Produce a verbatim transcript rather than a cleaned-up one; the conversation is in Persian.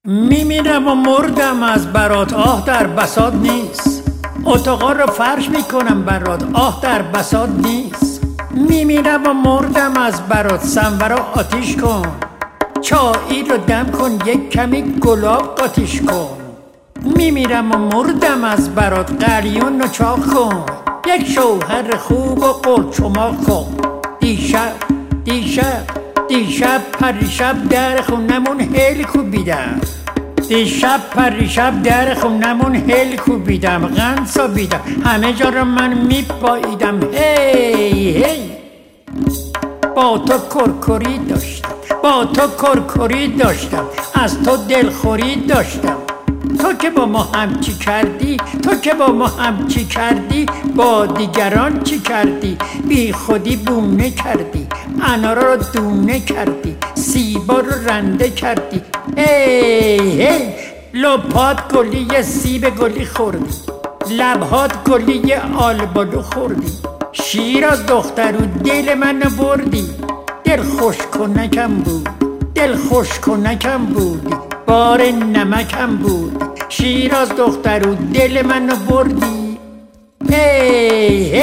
میمیرم و مردم از برات، آه در بساط نیست. اتاقا رو فرش میکنم برات، آه در بساط نیست. میمیرم و مردم از برات، سنورا آتیش کن. چایی رو دم کن، یک کمی گلاب قاتیش کن. میمیرم و مردم از برات، قلیون رو چاق کن. یک شوهر خوب و قرچماق کن. دیشب دیشب دیشب پریشب در خونمون هیل کوبیدم. دیشب پریشب در خونمون هیل کوبیدم، قند سابیدم، همه جا رو من میپاییدم. هی هی با تو کرکری داشتم، با تو کرکری داشتم، از تو دلخوری داشتم. تو که با ما هم چی کردی، تو که با ما هم چی کردی، با دیگران چی کردی. بی خودی بونه کردی، انارا رو دونه کردی، سیبا رو رنده کردی. هی هی لپات گلی یه سیب گلی خوردی، لبهات گلی یه آلبالو خوردی. شیر از دخترو دل منو بردی، دل خوش کنکم بود، دل خوش کنکم بودی، بار نمکم بود. شیر از دخترو دل منو بردی. هی هی